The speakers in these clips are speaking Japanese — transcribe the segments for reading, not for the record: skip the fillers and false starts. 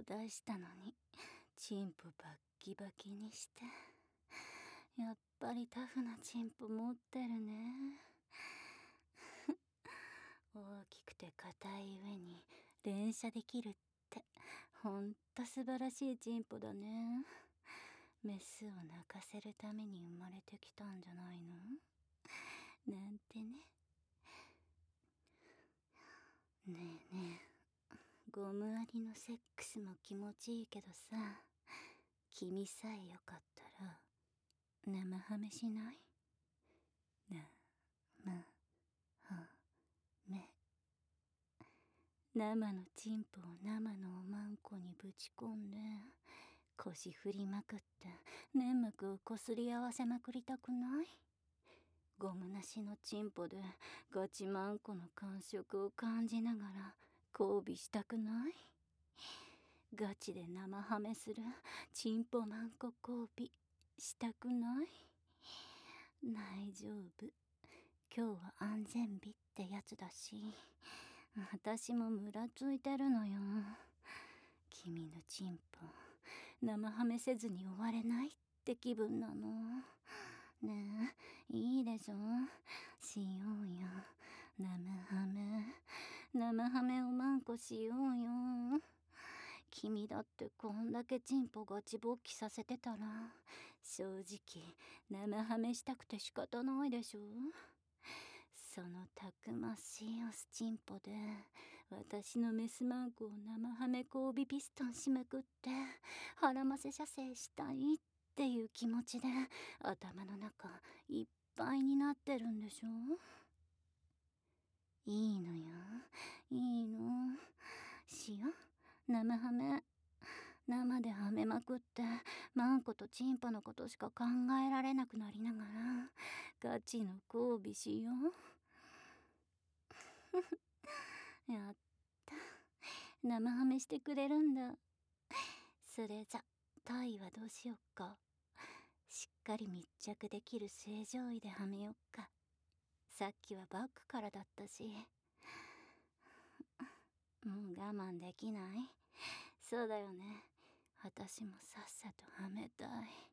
出したのにチンポバッキバキにして。やっぱりタフなチンポ持ってるね。大きくて硬い上に連射できるってほんと素晴らしいチンポだね。メスを泣かせるために生まれてきたんじゃないのなんてね。ねえねえ、ゴムありのセックスも気持ちいいけどさ、君さえよかったら生ハメしない？生ハメ。生のチンポを生のおまんこにぶち込んで腰振りまくって粘膜をこすり合わせまくりたくない？ゴムなしのチンポでガチマンコの感触を感じながら交尾したくない？ガチで生ハメするチンポマンコ交尾したくない？大丈夫、今日は安全日ってやつだし、私もムラついてるのよ。君のチンポ生ハメせずに終われないって気分なの。ねえ、いいでしょ、しようよ。生ハメをマンコしようよ。君だってこんだけチンポガチ勃起させてたら正直生ハメしたくて仕方ないでしょ。そのたくましいオスチンポで私のメスマンコを生ハメ交尾ピストンしまくって腹ませ射精したいっていう気持ちで頭の中いっぱいになってるんでしょ。いいのよ、いいの。しよ、生ハメ。生ではめまくってマンコとチンポのことしか考えられなくなりながらガチの交尾しよう。やった、生ハメしてくれるんだ。それじゃ体位はどうしよっか。しっかり密着できる正常位ではめよっか。さっきはバックからだったし。もう我慢できない？そうだよね、私もさっさとはめたい。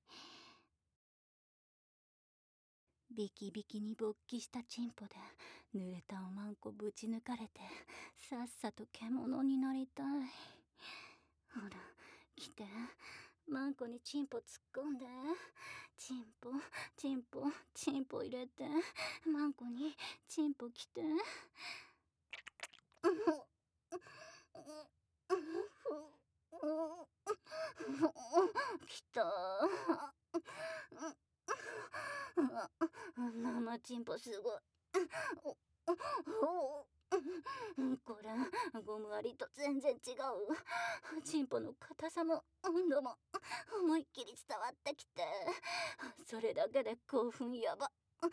ビキビキに勃起したチンポで濡れたおまんこぶち抜かれてさっさと獣になりたい。ほら来て、マンコにチンポ突っ込んで。チンポチンポチンポ入れて、マンコにチンポ来て。来た。生チンポすごい。これゴムありと全然違う。チンポの硬さも温度も思いっきり伝わってきて、それだけで興奮やば。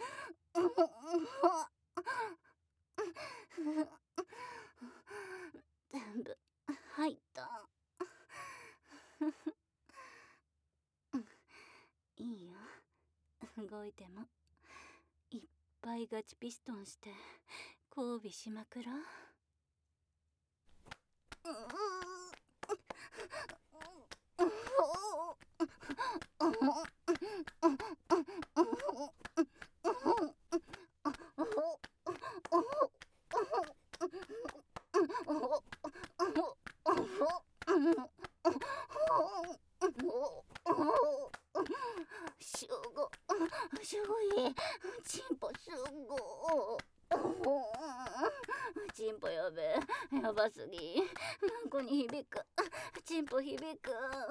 全部入った。いいよ、動いても。いっぱいガチピストンして交尾しまくろう。すごい、チンポすごい。チンポやべえ、やばすぎ。マンコに響く、チンポ響く。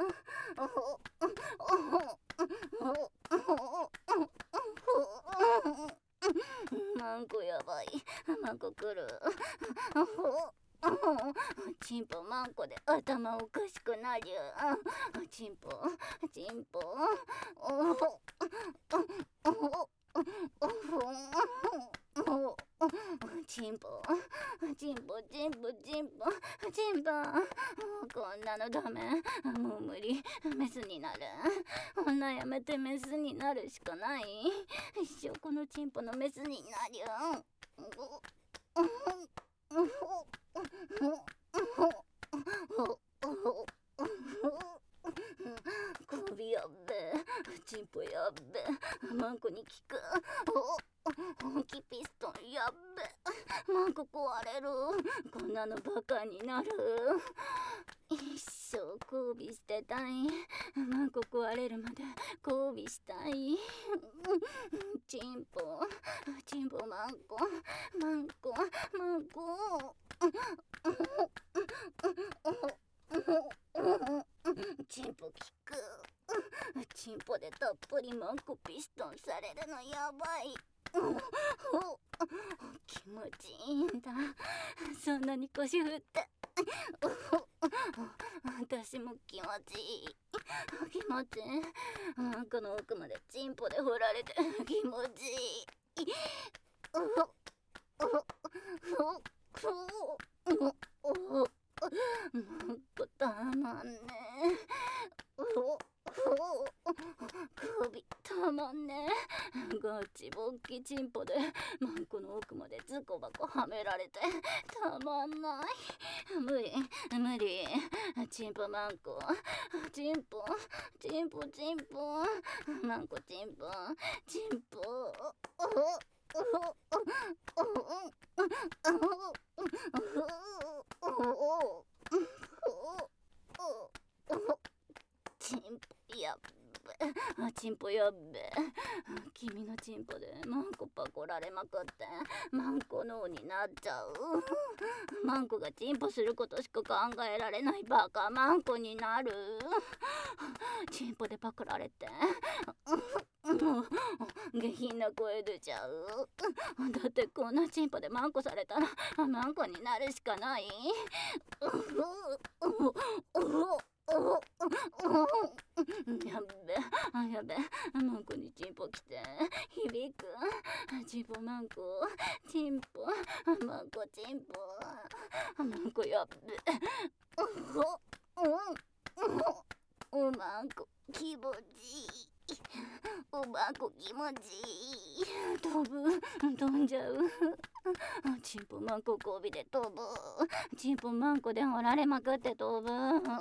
マンコやばい、マンコ来る。チンポマンコで頭おかしくなる。チンポチンポチンポチンポチンポチンポチンポ。こんなのダメ、もう無理。メスになる。女やめてメスになるしかない。一生このチンポのメスになるよ。 首やっべ、チンポやっべ、マンコに効く。本気ピストンやっべ、マンコ壊れる。こんなのバカになる。一生交尾してたい。マンコ壊れるまで交尾したい。チンポマンコチンポ効く。チンポでたっぷりマンコピストンされるのやばい。気持ちいいんだ。そんなに腰振って私も気持ちいい。気持ちいい。マンコの奥までチンポで振られて気持ちいい。マンコたまんね首たまんね。ガチボッキチンポでマンコの奥までズコバコはめられてたまんない。無理チンポマンコチンポマンコチンポチンポやっべ、チンポやっべ。君のチンポでマンコパコられまくってマンコ脳になっちゃう。マンコがチンポすることしか考えられないバカマンコになる。チンポでパクられてもう下品な声出ちゃう。だってこんなチンポでマンコされたらマンコになるしかない。やべマンコにチンポ来て響く。チンポマンコチンポマンコチンポマンコやっべ。マンコ気持ちいい。マンコ気持ちいい。飛んじゃう。チンポマンコ交尾で飛ぶ。チンポマンコで掘られまくって飛ぶ。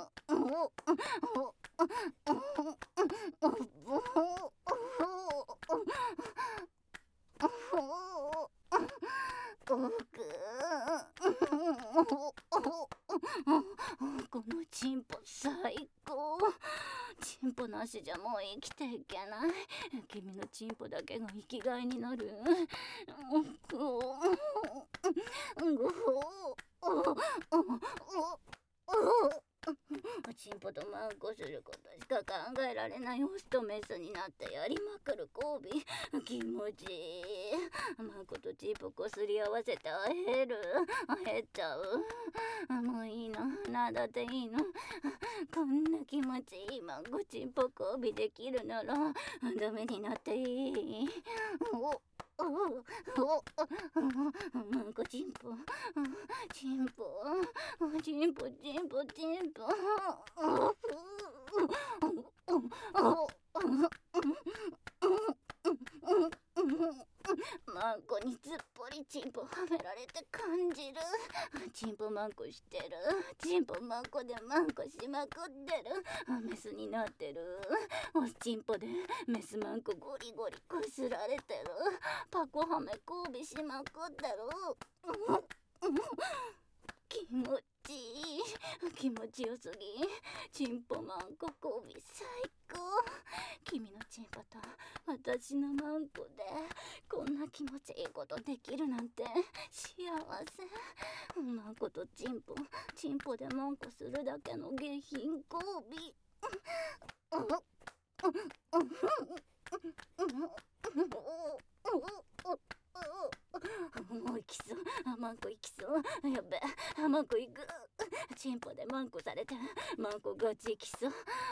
このチンポ最高。チンポなしじゃもう生きていけない。君のチンポだけが生きがいになる。チンポとマンコすることしか考えられないオスとメスになってやりまくる交尾気持ちいい。マンコとチンポこすり合わせて会える。会えちゃう。もういいの。なんだっていいの。こんな気持ちいいマンコチンポ交尾できるならダメになっていい。マンコチンポマンコにずっぽりチンポはめられて感じる。チンポマンコしてる。チンポマンコでマンコしまくってる。メスになってる。オスチンポでメスマンコゴリゴリこすられてる。パコはめ交尾しまくってる。気持ちいい。気持ちよすぎ。チンポマンコ交尾最高。君のチンポと私のマンコでこんな気持ちいいことできるなんて幸せ。マンコとチンポでマンコするだけの下品交尾。もう行きそう。マンコ行きそう。やべマンコ行く。チンポでマンコされてマンコガチ行きそう。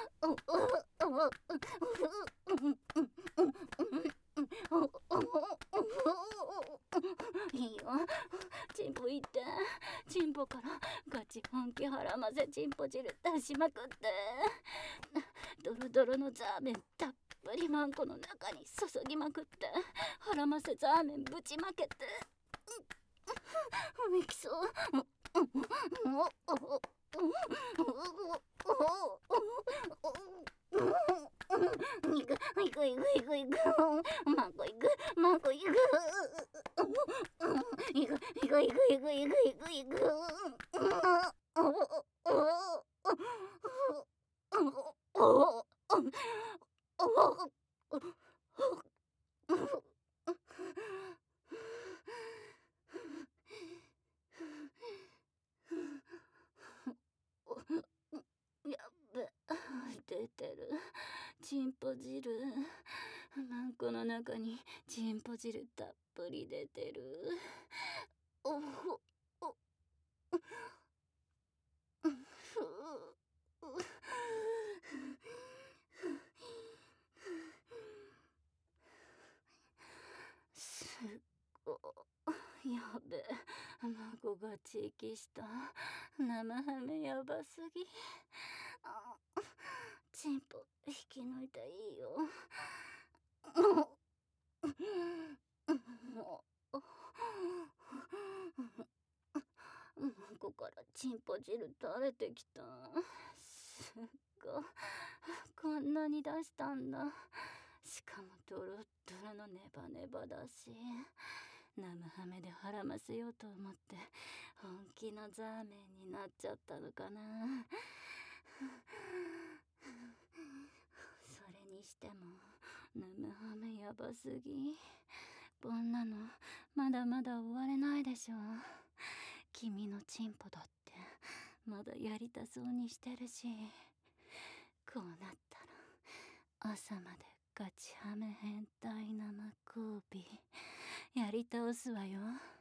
いいよ。チンポ行って。チンポからガチ本気はらませチンポ汁出しまくって。ドロドロのザーメンたっぷりマンコの中に注ぎまくってはらませザーメンぶちまけてミキソいくいくいくいくいく、マンコいくマンコいく、いくいくいくいくいくいくいく、やっべ、出てる。チンポ汁。マンコの中にチンポ汁たっぷり出てる。おほ、お、すっご、やべ、孫が地域した。生ハメやばすぎ。あ、チンポ引き抜いたらいいよ。孫からチンポ汁垂れてきた。すっご、こんなに出したんだ。しかもドロッドロのネバネバだし、生ハメで腹ませようと思って本気のザーメンになっちゃったのかな。それにしても生ハメやばすぎ。こんなのまだまだ終われないでしょ。君のチンポだってまだやりたそうにしてるし、こうなったら朝までガチハメ変態生交尾やり倒すわよ。